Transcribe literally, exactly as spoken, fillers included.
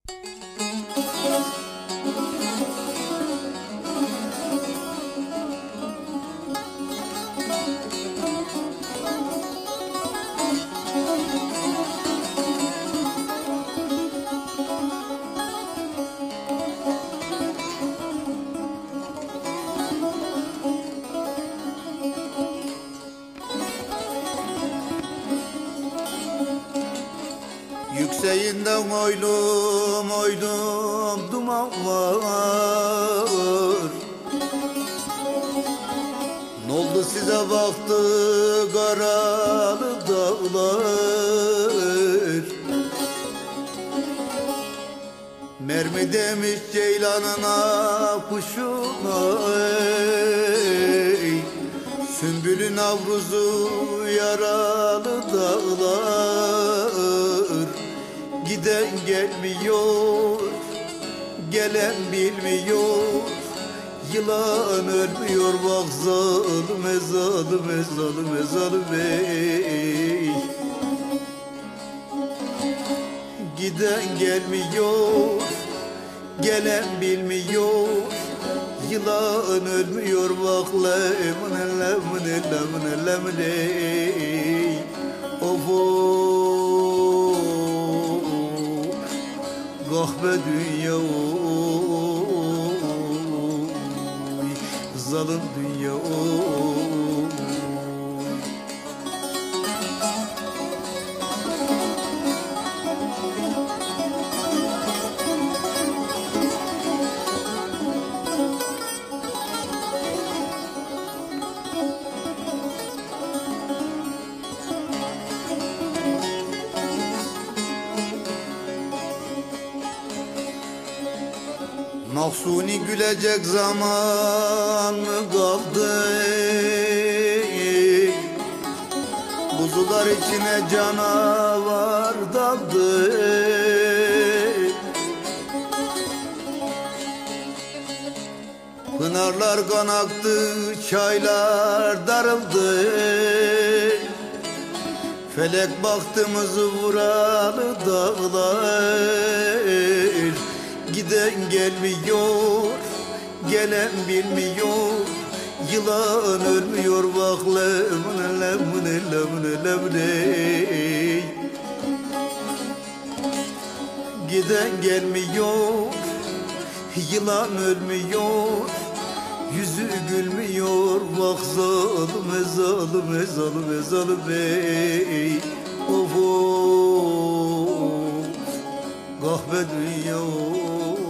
Yükseğinden oylum oylum duman var. N'oldu size baktı karalı dağlar. Mermi demiş ceylanına kuşuna, sümbülün navruzu yaralı dağlar. Giden gelmiyor, gelen bilmiyor. Yılan ölmüyor bak zalime zalime zalime zalime. Giden gelmiyor, gelen bilmiyor. Yılan ölmüyor bak lemine lemine lemine lemine. Of of, kahve dünya oy, zalim dünya oy. Mahsuni gülecek zaman mı kaldı? Kuzular içine canavar daldı. Pınarlar kan aktı, çaylar darıldı. Felek baktığımızı vuralı dağlar. Giden gelmiyor, gelen bilmiyor. Yılan ölmüyor bak lemine lemine lemine lemine. Giden gelmiyor, yılan ölmüyor. Yüzü gülmüyor bak zalime zalime zalime zalime. Of of, kahve dünya.